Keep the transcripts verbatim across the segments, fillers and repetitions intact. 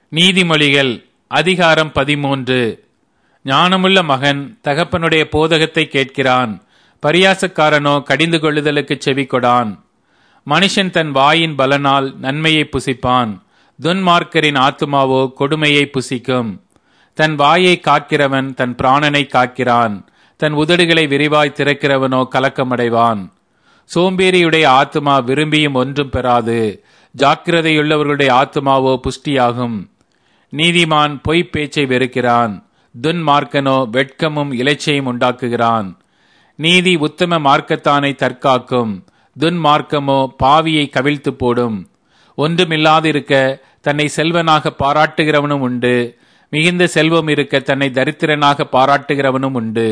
நீதிமொழிகள் அதிகாரம் பதிமூன்று. ஞானமுள்ள மகன் தகப்பனுடைய போதகத்தை கேட்கிறான், பரியாசக்காரனோ கடிந்து கொள்ளுதலுக்கு செவிகொடான். மனுஷன் தன் வாயின் பலனால் நன்மையை புசிப்பான், துன்மார்க்கரின் ஆத்துமாவோ கொடுமையை புசிக்கும். தன் வாயை காக்கிறவன் தன் பிராணனை காக்கிறான், தன் உதடுகளை விரிவாய் திறக்கிறவனோ கலக்கமடைவான். சோம்பேறியுடைய ஆத்துமா விரும்பியும் ஒன்றும் பெறாது, ஜாக்கிரதையுள்ளவர்களுடைய ஆத்துமாவோ புஷ்டியாகும். நீதிமான் பொய்ப் பேச்சை வெறுக்கிறான், துன்மார்க்கனோ வெட்கமும் இலைச்சையும் உண்டாக்குகிறான். நீதி உத்தம மார்க்கத்தானை தற்காக்கும், துன்மார்க்கமோ பாவியை கவிழ்த்து போடும். ஒன்றுமில்லாதிருக்க தன்னை செல்வனாக பாராட்டுகிறவனும் உண்டு, மிகுந்த செல்வம் இருக்க தன்னை தரித்திரனாக பாராட்டுகிறவனும் உண்டு.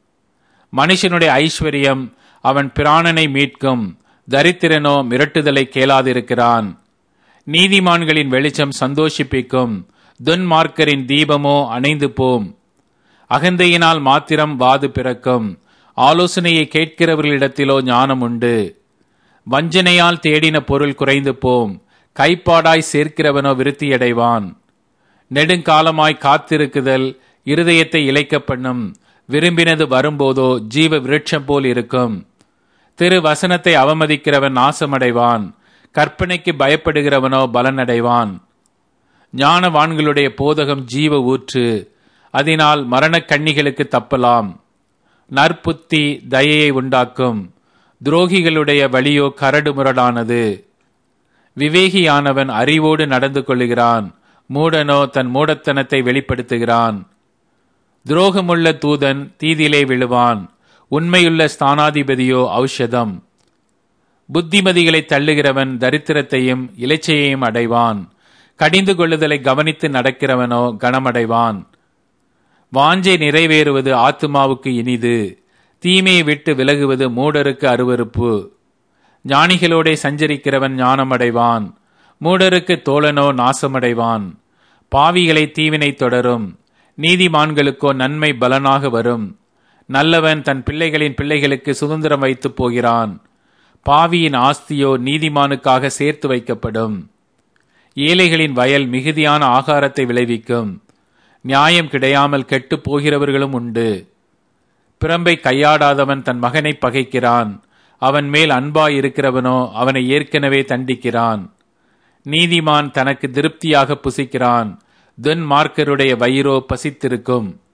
மனுஷனுடைய ஐஸ்வர்யம் அவன் பிராணனை மீட்கும், தரித்திரனோ மிரட்டுதலை கேளாதிருக்கிறான். நீதிமான்களின் வெளிச்சம் சந்தோஷிப்பிக்கும், துன்மார்க்கரின் தீபமோ அணைந்து போம். அகந்தையினால் மாத்திரம் வாது பிறக்கும், ஆலோசனையை கேட்கிறவர்களிடத்திலோ ஞானம் உண்டு. வஞ்சனையால் தேடின பொருள் குறைந்து போம், கைப்பாடாய் சேர்க்கிறவனோ விருத்தியடைவான். நெடுங்காலமாய் காத்திருக்குதல் இருதயத்தை இளைக்க பண்ணும், விரும்பினது வரும்போதோ ஜீவ விருட்சம் போல் இருக்கும். திரு வசனத்தை அவமதிக்கிறவன் நாசமடைவான், கற்பனைக்கு பயப்படுகிறவனோ பலனடைவான். ஞானவான்களுடைய போதகம் ஜீவ ஊற்று, அதனால் மரணக் கண்ணிகளுக்கு தப்பலாம். நற்புத்தி தயையை உண்டாக்கும், துரோகிகளுடைய வழியோ கரடு முரடானது. விவேகியானவன் அறிவோடு நடந்து கொள்ளுகிறான், மூடனோ தன் மூடத்தனத்தை வெளிப்படுத்துகிறான். துரோகமுள்ள தூதன் தீதிலே விழுவான், உண்மையுள்ள ஸ்தானாதிபதியோ ஔஷதம். புத்திமதிகளை தள்ளுகிறவன் தரித்திரத்தையும் இலைச்சையையும் அடைவான், கடிந்து கொள்ளுதலை கவனித்து நடக்கிறவனோ கனமடைவான். வாஞ்சை நிறைவேறுவது ஆத்துமாவுக்கு இனிது, தீமையை விட்டு விலகுவது மூடருக்கு அருவருப்பு. ஞானிகளோடே சஞ்சரிக்கிறவன் ஞானமடைவான், மூடருக்கு தோழனோ நாசமடைவான். பாவிகளை தீவினை தொடரும், நீதிமான்களுக்கோ நன்மை பலனாக வரும். நல்லவன் தன் பிள்ளைகளின் பிள்ளைகளுக்கு சுதந்திரம் வைத்து போகிறான், பாவியின் ஆஸ்தியோ நீதிமானுக்காக சேர்த்து வைக்கப்படும். ஏழைகளின் வயல் மிகுதியான ஆகாரத்தை விளைவிக்கும், நியாயம் கிடையாமல் கெட்டு போகிறவர்களும் உண்டு. பிரம்பை கையாடாதவன் தன் மகனை பகைக்கிறான், அவன் மேல் அன்பாய் இருக்கிறவனோ அவனை ஏற்கனவே தண்டிக்கிறான். நீதிமான் தனக்கு திருப்தியாக புசிக்கிறான், துன்மார்க்கருடைய வயிறோ பசித்திருக்கும்.